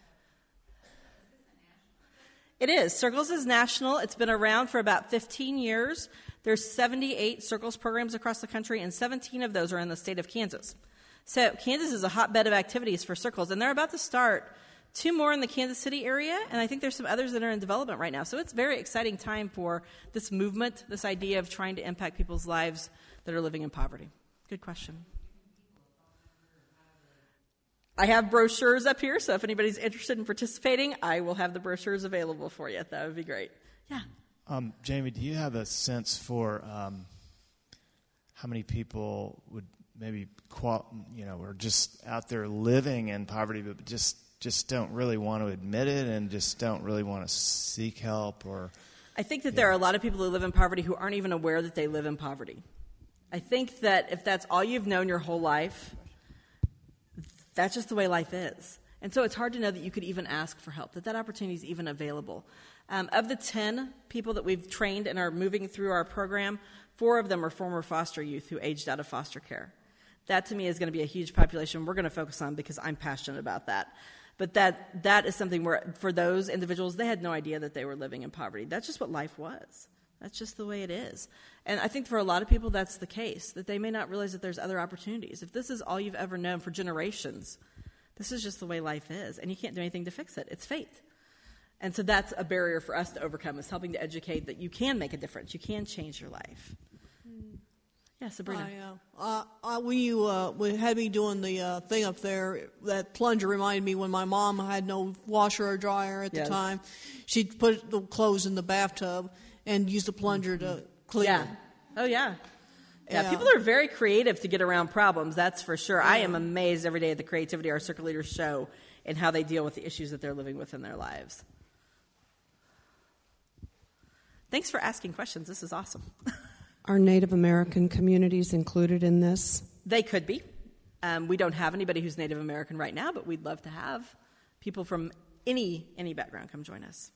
It is. Circles is national. It's been around for about fifteen years. There's seventy-eight Circles programs across the country, and seventeen of those are in the state of Kansas. So Kansas is a hotbed of activities for Circles, and they're about to start two more in the Kansas City area, and I think there's some others that are in development right now. So it's a very exciting time for this movement, this idea of trying to impact people's lives that are living in poverty. Good question. I have brochures up here, so if anybody's interested in participating, I will have the brochures available for you. That would be great. Yeah. Um, Jamie, do you have a sense for um, how many people would maybe, qual- you know, are just out there living in poverty, but just just don't really want to admit it and just don't really want to seek help? Or I think that yeah. there are a lot of people who live in poverty who aren't even aware that they live in poverty. I think that if that's all you've known your whole life, that's just the way life is. And so it's hard to know that you could even ask for help, that that opportunity is even available. Um, of the ten people that we've trained and are moving through our program, four of them are former foster youth who aged out of foster care. That, to me, is going to be a huge population we're going to focus on because I'm passionate about that. But that that is something where, for those individuals, they had no idea that they were living in poverty. That's just what life was. That's just the way it is. And I think for a lot of people that's the case, that they may not realize that there's other opportunities. If this is all you've ever known for generations, this is just the way life is, and you can't do anything to fix it. It's fate. And so that's a barrier for us to overcome, is helping to educate that you can make a difference. You can change your life. Yeah, Sabrina. I, uh, uh, when you uh, when had me doing the uh, thing up there, that plunger reminded me when my mom had no washer or dryer at Yes. the time. She'd put the clothes in the bathtub and use the plunger to clean Yeah. them. Oh, yeah. Yeah, Yeah. people are very creative to get around problems, that's for sure. I am amazed every day at the creativity our Circle leaders show and how they deal with the issues that they're living with in their lives. Thanks for asking questions. This is awesome. Are Native American communities included in this? They could be. Um, we don't have anybody who's Native American right now, but we'd love to have people from any any background come join us.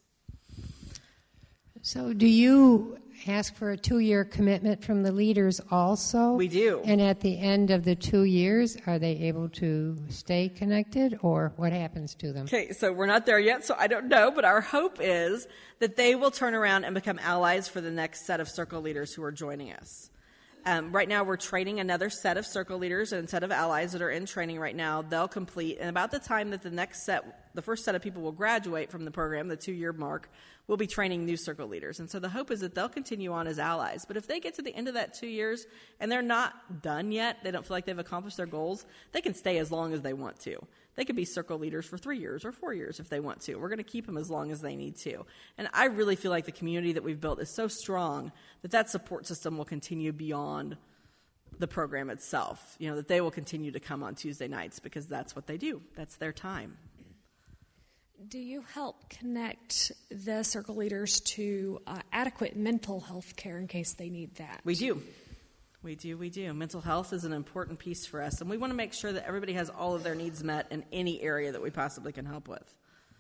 So do you ask for a two-year commitment from the leaders also? We do. And at the end of the two years, are they able to stay connected, or what happens to them? Okay, so we're not there yet, so I don't know, but our hope is that they will turn around and become allies for the next set of Circle leaders who are joining us. Um, right now, we're training another set of Circle leaders and set of allies that are in training right now. They'll complete, and about the time that the next set, the first set of people will graduate from the program, the two-year mark, we'll be training new Circle leaders. And so the hope is that they'll continue on as allies. But if they get to the end of that two years and they're not done yet, they don't feel like they've accomplished their goals, they can stay as long as they want to. They could be Circle leaders for three years or four years if they want to. We're going to keep them as long as they need to. And I really feel like the community that we've built is so strong that that support system will continue beyond the program itself. You know, that they will continue to come on Tuesday nights because that's what they do. That's their time. Do you help connect the circle leaders to uh, adequate mental health care in case they need that? We do. We do, we do. Mental health is an important piece for us, and we want to make sure that everybody has all of their needs met in any area that we possibly can help with.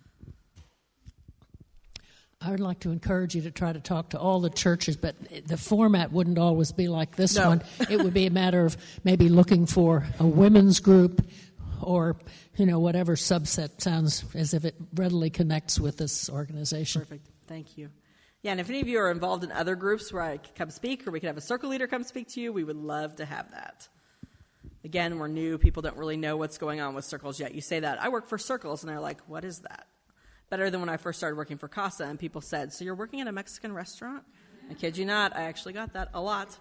I would like to encourage you to try to talk to all the churches, but the format wouldn't always be like this No. one. It would be a matter of maybe looking for a women's group or, you know, whatever subset sounds as if it readily connects with this organization. Perfect. Thank you. Yeah, and if any of you are involved in other groups where I could come speak or we could have a circle leader come speak to you, we would love to have that. Again, we're new. People don't really know what's going on with circles yet. You say that, I work for circles, and they're like, what is that? Better than when I first started working for CASA, and people said, so you're working at a Mexican restaurant? I kid you not, I actually got that a lot.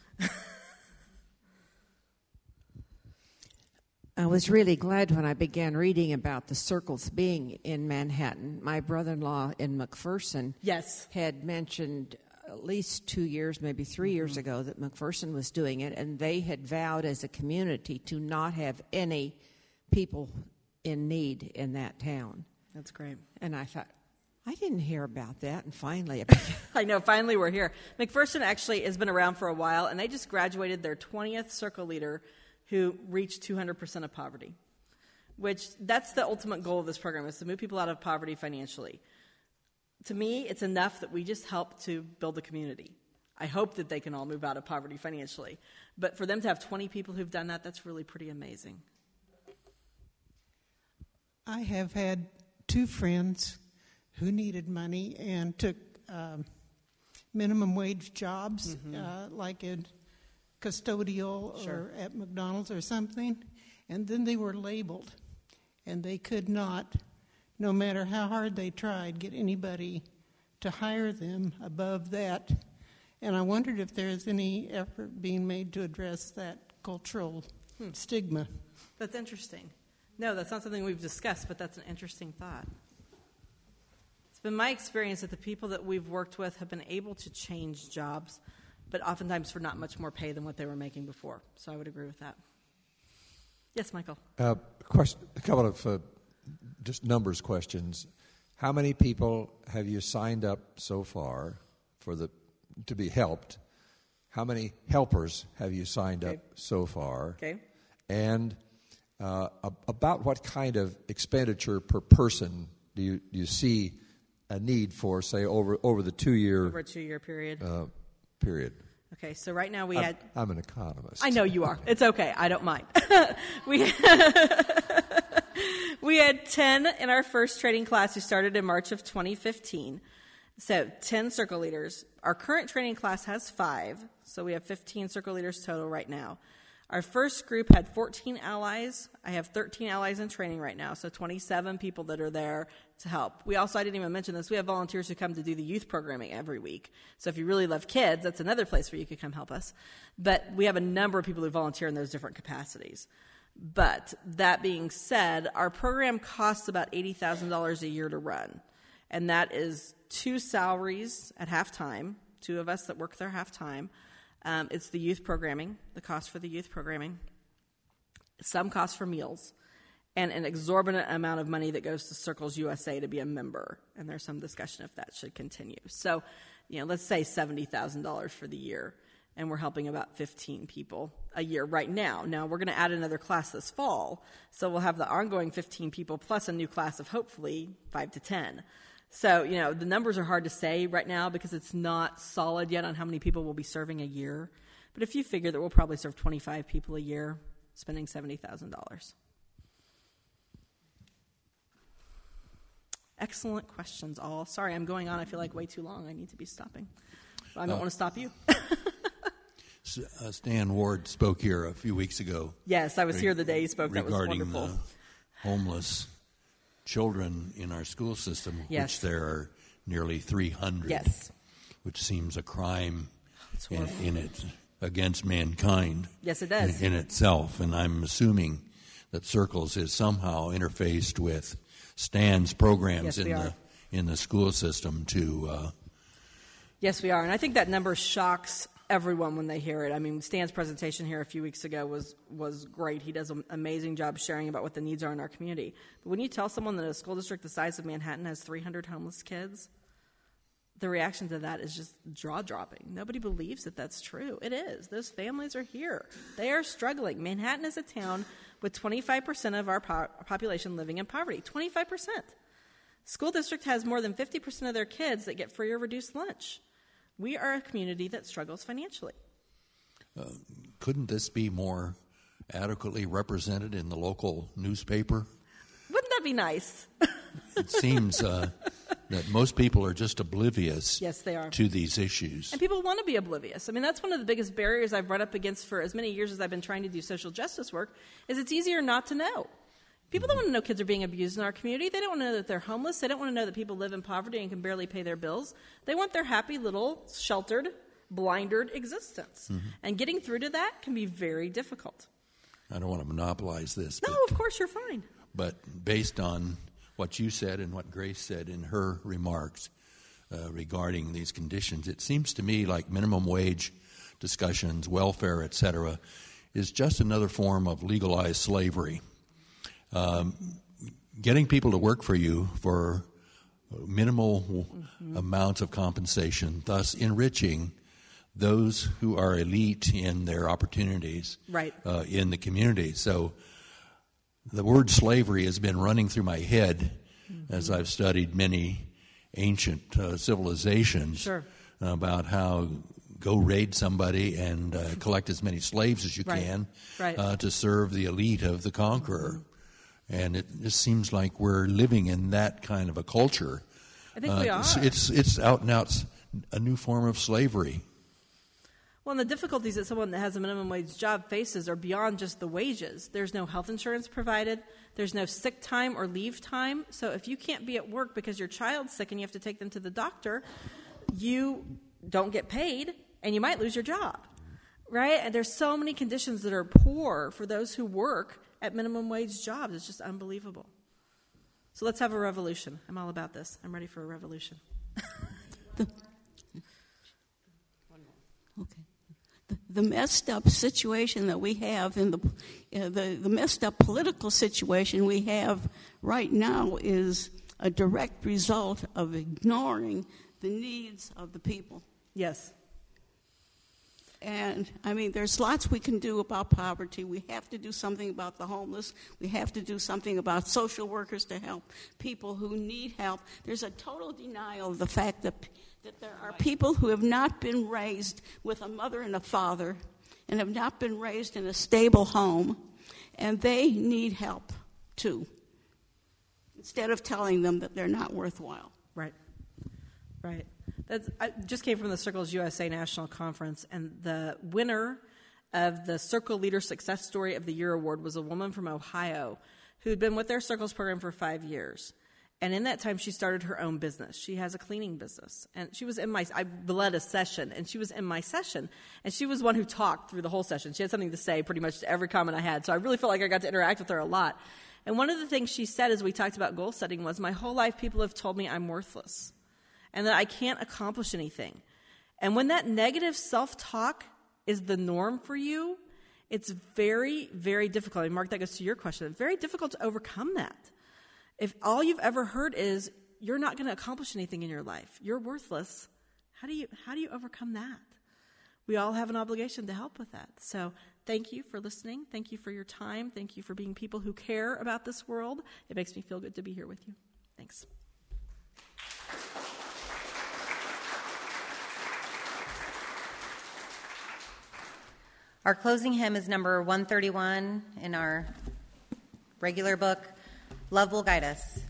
I was really glad when I began reading about the circles being in Manhattan. My brother-in-law in McPherson yes. had mentioned at least two years, maybe three mm-hmm. years ago, that McPherson was doing it, and they had vowed as a community to not have any people in need in that town. That's great. And I thought, I didn't hear about that, and finally... I know, finally we're here. McPherson actually has been around for a while, and they just graduated their twentieth circle leader who reached two hundred percent of poverty, which that's the ultimate goal of this program, is to move people out of poverty financially. To me, it's enough that we just help to build a community. I hope that they can all move out of poverty financially. But for them to have twenty people who've done that, that's really pretty amazing. I have had two friends who needed money and took um, minimum wage jobs, mm-hmm. uh, like in custodial sure. or at McDonald's or something, and then they were labeled, and they could not, no matter how hard they tried, get anybody to hire them above that. And I wondered if there is any effort being made to address that cultural hmm. stigma. That's interesting. No, that's not something we've discussed, but that's an interesting thought. It's been my experience that the people that we've worked with have been able to change jobs, but oftentimes for not much more pay than what they were making before. So I would agree with that. Yes, Michael. Uh, question, a couple of uh, just numbers questions. How many people have you signed up so far for the to be helped? How many helpers have you signed okay. up so far? Okay. And uh, about what kind of expenditure per person do you do you see a need for, say, over over the two year over a two year period? Uh, period. Okay, so right now we I'm, had... I'm an economist. I know you are. It's okay. I don't mind. we, we had ten in our first training class who started in March of twenty fifteen. So ten circle leaders. Our current training class has five, so we have fifteen circle leaders total right now. Our first group had fourteen allies. I have thirteen allies in training right now, so twenty-seven people that are there to help. We also, I didn't even mention this, we have volunteers who come to do the youth programming every week. So if you really love kids, that's another place where you could come help us. But we have a number of people who volunteer in those different capacities. But that being said, our program costs about eighty thousand dollars a year to run. And that is two salaries at half-time, two of us that work there half-time. Um, it's the youth programming, the cost for the youth programming, some cost for meals, and an exorbitant amount of money that goes to Circles U S A to be a member. And there's some discussion if that should continue. So, you know, let's say seventy thousand dollars for the year, and we're helping about fifteen people a year right now. Now, we're going to add another class this fall, so we'll have the ongoing fifteen people plus a new class of hopefully five to ten. So, you know, the numbers are hard to say right now because it's not solid yet on how many people we'll be serving a year. But if you figure that we'll probably serve twenty-five people a year, spending seventy thousand dollars. Excellent questions, all. Sorry, I'm going on. I feel like way too long. I need to be stopping. But I don't uh, want to stop you. uh, Stan Ward spoke here a few weeks ago. Yes, I was re- here the day he spoke. That was wonderful. Regarding the homeless children in our school system, yes. which there are nearly three hundred, yes. which seems a crime in, in it against mankind. Yes, it does. In, in itself, and I'm assuming that Circles is somehow interfaced with Stan's programs yes, in are. the in the school system to. Uh, yes, we are, and I think that number shocks everyone when they hear it. I mean, Stan's presentation here a few weeks ago was, was great. He does an amazing job sharing about what the needs are in our community. But when you tell someone that a school district the size of Manhattan has three hundred homeless kids, the reaction to that is just jaw-dropping. Nobody believes that that's true. It is. Those families are here. They are struggling. Manhattan is a town with twenty-five percent of our po- population living in poverty. twenty-five percent. School district has more than fifty percent of their kids that get free or reduced lunch. We are a community that struggles financially. Uh, couldn't this be more adequately represented in the local newspaper? Wouldn't that be nice? It seems uh, that most people are just oblivious Yes, they are. to these issues. And people want to be oblivious. I mean, that's one of the biggest barriers I've run up against for as many years as I've been trying to do social justice work, is it's easier not to know. People don't want to know kids are being abused in our community. They don't want to know that they're homeless. They don't want to know that people live in poverty and can barely pay their bills. They want their happy little sheltered, blindered existence. Mm-hmm. And getting through to that can be very difficult. I don't want to monopolize this. No, but, of course, you're fine. But based on what you said and what Grace said in her remarks uh, regarding these conditions, it seems to me like minimum wage discussions, welfare, et cetera, is just another form of legalized slavery. Um, getting people to work for you for minimal mm-hmm. amounts of compensation, thus enriching those who are elite in their opportunities right. uh, in the community. So the word slavery has been running through my head mm-hmm. as I've studied many ancient uh, civilizations sure. about how go raid somebody and uh, collect as many slaves as you right. can right. Uh, to serve the elite of the conqueror. Mm-hmm. And it just seems like we're living in that kind of a culture. I think uh, we are. It's, it's, it's out and out a new form of slavery. Well, and the difficulties that someone that has a minimum wage job faces are beyond just the wages. There's no health insurance provided. There's no sick time or leave time. So if you can't be at work because your child's sick and you have to take them to the doctor, you don't get paid and you might lose your job, right? And there's so many conditions that are poor for those who work at minimum wage jobs. It's just unbelievable. So let's have a revolution. I'm all about this. I'm ready for a revolution. the, okay. The, the messed up situation that we have in the, uh, the the messed up political situation we have right now is a direct result of ignoring the needs of the people. Yes. And, I mean, there's lots we can do about poverty. We have to do something about the homeless. We have to do something about social workers to help people who need help. There's a total denial of the fact that, that there are people who have not been raised with a mother and a father and have not been raised in a stable home, and they need help, too, instead of telling them that they're not worthwhile. Right. Right. That's, I just came from the Circles U S A National Conference, and the winner of the Circle Leader Success Story of the Year award was a woman from Ohio who had been with their Circles program for five years. And in that time, she started her own business. She has a cleaning business. And she was in my, I led a session, and she was in my session. And she was one who talked through the whole session. She had something to say pretty much to every comment I had. So I really felt like I got to interact with her a lot. And one of the things she said as we talked about goal setting was, my whole life people have told me I'm worthless and that I can't accomplish anything. And when that negative self-talk is the norm for you, it's very, very difficult. And Mark, that goes to your question. It's very difficult to overcome that. If all you've ever heard is, you're not going to accomplish anything in your life, you're worthless, how do you how do you overcome that? We all have an obligation to help with that. So thank you for listening. Thank you for your time. Thank you for being people who care about this world. It makes me feel good to be here with you. Thanks. Our closing hymn is number one thirty-one in our regular book, Love Will Guide Us.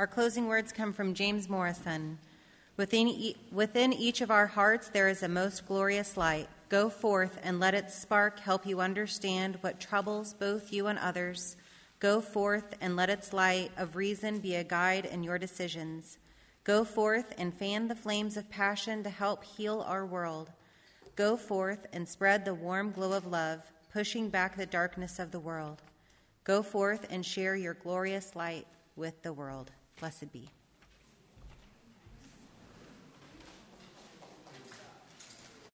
Our closing words come from James Morrison. Within, e- within each of our hearts there is a most glorious light. Go forth and let its spark help you understand what troubles both you and others. Go forth and let its light of reason be a guide in your decisions. Go forth and fan the flames of passion to help heal our world. Go forth and spread the warm glow of love, pushing back the darkness of the world. Go forth and share your glorious light with the world. Blessed be.